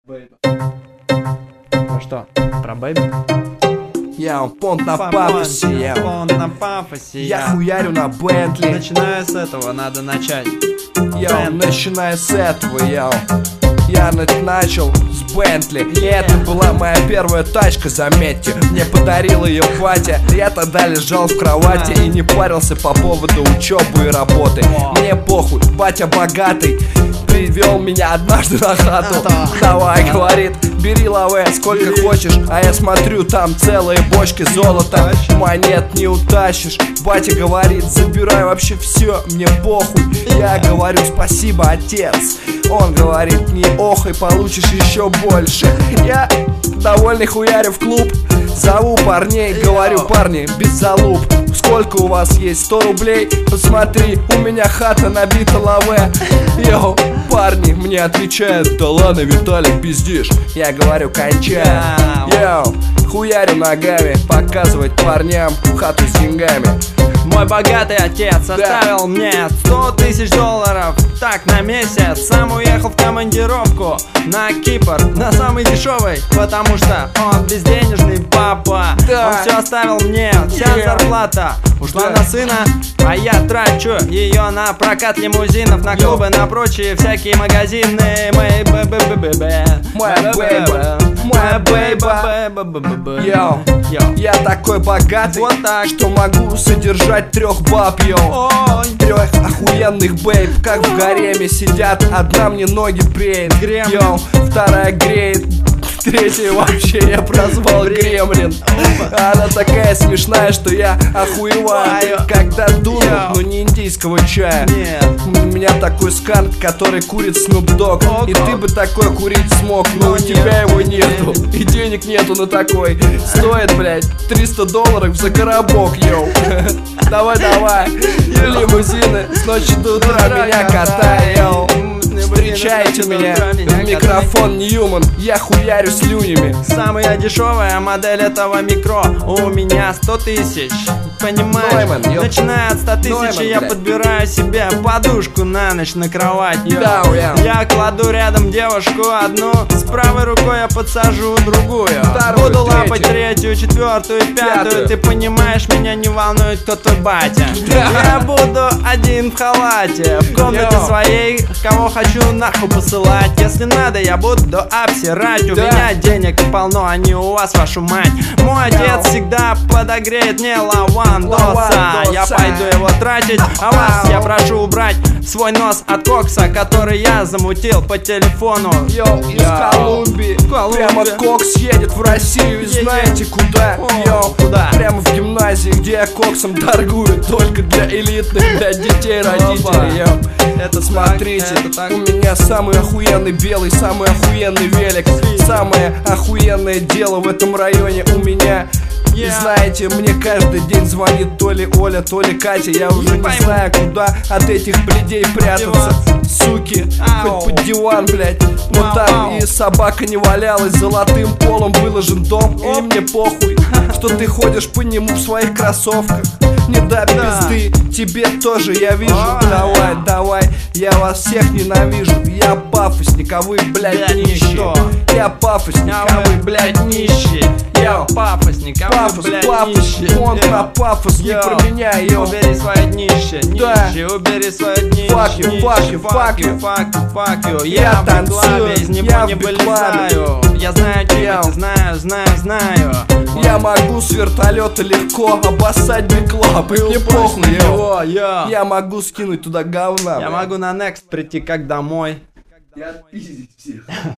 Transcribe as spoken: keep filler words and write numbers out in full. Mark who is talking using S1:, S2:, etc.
S1: Ну что, про бэйби?
S2: Я понт на пафосе, я
S1: понт на пафосе,
S2: я хуярю на Бентли.
S1: Начиная с этого надо начать.
S2: Я начиная с этого, я Я начал с Бентли. И это была моя первая тачка, заметьте. Мне подарил ее батя. Я тогда лежал в кровати и не парился по поводу учебы и работы. Мне похуй, батя богатый привел меня однажды на хату. Давай, говорит, бери лавэ, сколько хочешь. А я смотрю, там целые бочки золота. Монет не утащишь. Батя говорит, забирай вообще все, мне похуй. Я говорю, спасибо, отец. Он говорит, не охай, получишь еще больше. Я довольный хуярю в клуб. Зову парней, говорю, парни, без залуп. Сколько у вас есть? сто рублей? Посмотри, у меня хата набита лавэ. Йоу, парни мне отвечают, да ладно, Виталик, пиздишь. Я говорю, кончай. Йоу, хуярю ногами, показывать парням хату с деньгами.
S1: Мой богатый отец оставил мне сто тысяч долларов, так, на месяц. Сам уехал в командировку на Кипр, на самый дешевый, потому что он безденежный папа.
S2: Да.
S1: Он все оставил мне, вся
S2: Yeah.
S1: зарплата ушла
S2: Да.
S1: на сына, а я трачу ее на прокат лимузинов, на клубы,
S2: Yo.
S1: на прочие всякие магазины. Моя бэбэ-бэбэ,
S2: Моя бэйба, моя бэйба. Йоу, я такой богатый,
S1: Вот так.
S2: что могу содержать трех баб, йоу.
S1: Ой,
S2: Трех охуенных бейб, как в гареме сидят. Одна мне ноги бреет,
S1: Грем.
S2: йоу, вторая греет, третья вообще я прозвал Гремлин. Она такая смешная, что я охуеваю, когда дунут,
S1: Йоу.
S2: но не индийского чая.
S1: нет.
S2: У меня такой сканк, который курит Snoop Dogg. И ты бы такой курить смог, но
S1: Но
S2: у тебя
S1: нет.
S2: его нету. И денег нету на такой. Стоит, блядь, триста долларов за коробок, йоу. Давай, давай, лимузины с ночи до утра меня катай, йоу. Встречайте меня, в микрофон Ньюман, я хуярю слюнями.
S1: Самая дешевая модель этого микро у меня сто тысяч. Понимаешь?
S2: Нойман, ёп.
S1: Начиная от ста тысяч
S2: Нойман,
S1: я
S2: блядь.
S1: подбираю себе подушку на ночь на кровать. Йо.
S2: Да, я.
S1: Я кладу рядом девушку одну, с правой рукой я подсажу другую.
S2: Вторую,
S1: Буду лапать
S2: третью.
S1: третью, четвертую, пятую.
S2: Пятую.
S1: Ты понимаешь, меня не волнует, кто твой батя.
S2: Да.
S1: Я буду один в халате, в комнате
S2: Йо.
S1: своей, кого хочу нахуй посылать. Если надо, я буду обсирать. У
S2: Да.
S1: меня денег полно, а не у вас, вашу мать. Мой отец всегда подогреет мне лавандоса.
S2: Лавандоса.
S1: Я пойду его тратить, а вас я прошу убрать свой нос от кокса, который я замутил по телефону.
S2: Йоу, из
S1: Йоу.
S2: Колумбии,
S1: Колумбия.
S2: прямо кокс едет в Россию. И
S1: Едет.
S2: знаете куда?
S1: О,
S2: Йоу,
S1: куда?
S2: прямо в гимназии, где я коксом торгую. Только для элитных, для детей, родителей. Йоу.
S1: Это
S2: Смотрите,
S1: так, это так.
S2: у меня самый охуенный белый, самый охуенный велик. Самое охуенное дело в этом районе у меня. И
S1: Yeah.
S2: знаете, мне каждый день звонит то ли Оля, то ли Катя. Я уже не
S1: пойму.
S2: знаю, куда от этих блядей прятаться. Суки,
S1: Ау.
S2: хоть под диван, блядь. Но
S1: Вау,
S2: там
S1: вау.
S2: и собака не валялась, золотым полом выложен дом. И мне похуй, что ты ходишь по нему в своих кроссовках. Не до пизды, тебе тоже я вижу.
S1: Ой.
S2: Давай, давай, я вас всех ненавижу. Я пафосник, а вы, блядь,
S1: Блядь,
S2: нищие.
S1: никто.
S2: Я пафосник, а вы, блядь, нищие.
S1: Я пафосник, а вы,
S2: Пафос,
S1: блядь,
S2: пафос,
S1: нищие.
S2: он
S1: Йо.
S2: на пафос, не
S1: Йо.
S2: про меня, йо.
S1: Убери свое днище,
S2: Да.
S1: нище, убери свое днище,
S2: Fuck you,
S1: нище,
S2: fuck you, fuck you.
S1: fuck you, fuck you.
S2: Я
S1: Я в
S2: танцую,
S1: битлабе, из него
S2: я
S1: не
S2: в битлабе.
S1: вылезаю. Я знаю
S2: Йо.
S1: тебя, знаю, знаю, знаю.
S2: Я могу с вертолета легко обоссать биклап, и мне похуй, йо.
S1: его, я.
S2: Я могу скинуть туда говна.
S1: Я
S2: блядь.
S1: могу на Next прийти как домой.
S2: Я отпиздить всех.